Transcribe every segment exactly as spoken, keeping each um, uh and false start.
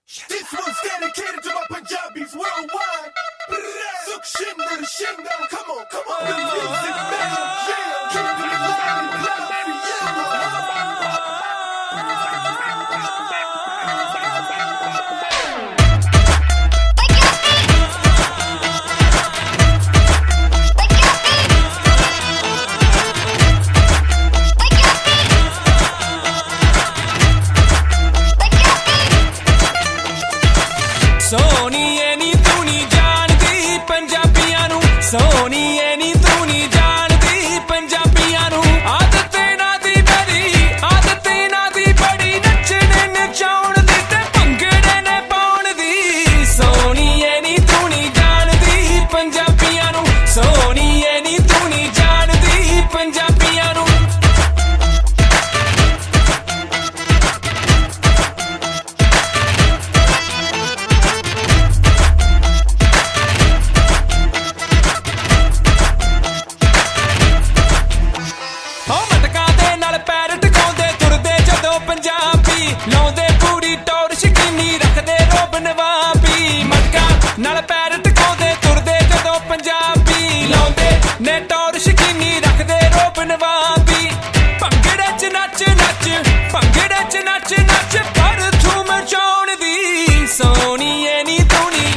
This one's dedicated to my Punjabis worldwide. Suk Shinda to Shinda. Come on, come on. The music man, yeah. Keep it loud and loud for ਸੋਹਣੀਏ ਨੀ ਤੂੰ ਨੀ ਜਾਣਦੀ ਪੰਜਾਬੀਆਂ ਨੂੰ ਸੋਹਣੀਏ ਨੀ ਤੂੰ ਨੀ ਜਾਣਦੀ ਪੰਜਾਬੀਆਂ ਨੂੰ ਆਦਤ ਇਹਨਾਂ ਦੀ ਬੜੀ ਆਦਤ ਇਹਨਾਂ ਦੀ ਬੜੀ ਨੱਚਣੇ ਨਚਾਉਣ ਦੀ ਤੇ ਭੰਗੜੇ ਨੇ ਪਾਉਣ ਦੀ ਸੋਹਣੀਏ ਨੀ ਤੂੰ ਨੀ ਜਾਣਦੀ ਪੰਜਾਬੀਆਂ ਨੂੰ ਸੋਹਣੀਏ ਨੀ ਤੂੰ ਨੀ ਜਾਣਦੀ ਪੰਜਾਬੀਆਂ ਨੂੰ ਲਾਉਂਦੇ ਪੂਰੀ ਟੌਰ ਸ਼ਕੀਨੀ ਰੱਖਦੇ ਰੋਬ ਨਵਾਬੀ ਮਟਕਾ ਨਾਲ ਪੈਰ ਟਿਕਾਉਂਦੇ ਤੁਰਦੇ ਜਦੋਂ ਪੰਜਾਬੀ ਲਾਉਂਦੇ ਨੇ ਟੌਰ ਸ਼ਕੀਨੀ ਰੱਖਦੇ ਰੋਬ ਨਵਾਬੀ ਭੰਗੜੇ ਚ ਨੱਚ ਨੱਚ ਭੰਗੜੇ ਚ ਨੱਚ ਨੱਚ ਪਰ ਧੂਮ ਮਚਾਉਣ ਦੀ ਸੋਹਣੀਏ ਨੀ ਤੂੰ ਨੀ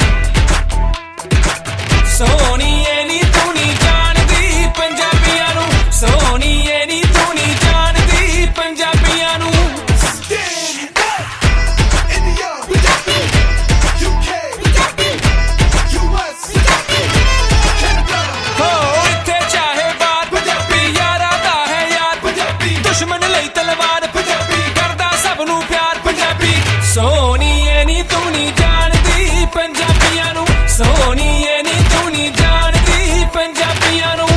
ਸੋਹਣੀਏ ਨੀ ਤੂੰ ਨੀ ਜਾਣਦੀ ਪੰਜਾਬੀਆਂ ਨੂੰ ਸੋਹਣੀਏ ਨੀ ਤੂੰ ਨੀ ਜਾਣਦੀ ਪੰਜਾਬੀਆਂ ਨੂੰ ਸੋਹਣੀਏ ਨੀ ਤੂੰ ਨੀ ਜਾਣਦੀ ਪੰਜਾਬੀਆਂ ਨੂੰ ਸੋਹਣੀਏ ਨੀ ਤੂੰ ਨੀ ਜਾਣਦੀ ਪੰਜਾਬੀਆਂ ਨੂੰ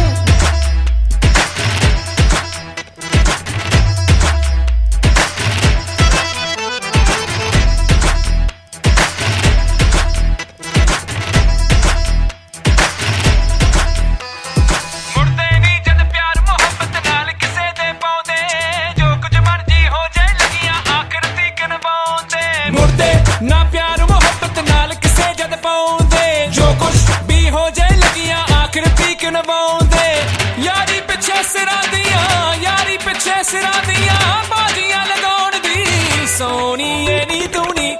ਮੁੜਦੇ ਨੀ ਜਦ ਪਿਆਰ ਮੁਹੱਬਤ ਨਾਲ ਕਿਸੇ ਦੇ ਪਾਉਂਦੇ ਜੋ ਕੁਝ ਮਰਜੀ ਹੋ ਜਾਏ ਲੱਗੀਆਂ ਆਖਰ ਤੀਕ ਨਿਭਾਉਂਦੇ ਮੁੜਦੇ ਨਾ ਪਿਆਰ ਮੁਹੱਬਤ ਨਾਲ ਕਿਸੇ ਜਦ ਪਾਉਂਦੇ ਜੋ ਕੁਛ ਵੀ ਹੋ ਜਾਏ ਲੱਗੀਆਂ ਆਖਰ ਤੀਕ ਨਿਭਾਉਂਦੇ ਯਾਰੀ ਪਿੱਛੇ ਸਿਰਾਂ ਦੀਆਂ ਯਾਰੀ ਪਿੱਛੇ ਸਿਰਾਂ ਦੀਆਂ ਬਾਜ਼ੀਆਂ ਲਗਾਉਣ ਦੀ ਸੋਹਣੀਏ ਨੀ ਤੂੰ ਨੀ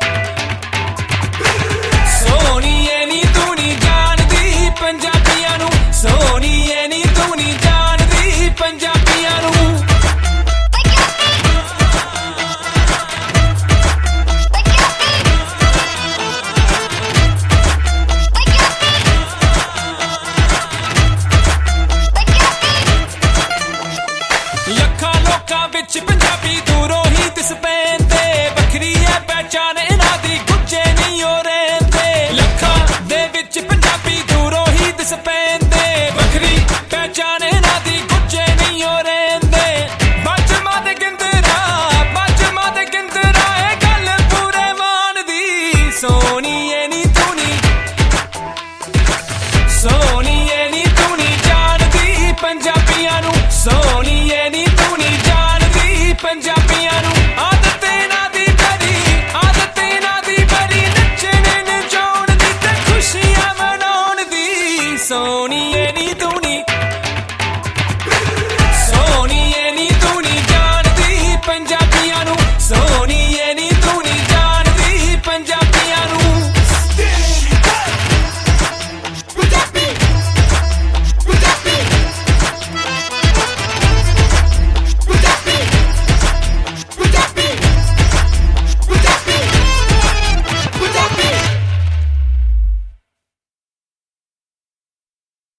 ਸੋਹਣੀਏ ਨੀ ਤੂੰ ਨੀ ਜਾਣਦੀ ਪੰਜਾਬੀਆਂ ਨੂੰ ਸੋਹਣੀਏ ਨੀ ਤੂੰ ਨੀ ਜਾਣਦੀ ਪੰਜਾਬੀਆਂ ਨੂੰ ਲੱਖਾਂ ਲੋਕਾਂ ਵਿੱਚ ਪੰਜਾਬੀ ਦੂਰੋਂ ਹੀ ਦਿਸ ਪੈਂਦੇ ਵੱਖਰੀ ਹੈ ਪਹਿਚਾਣ ਇਹਨਾਂ ਦੀ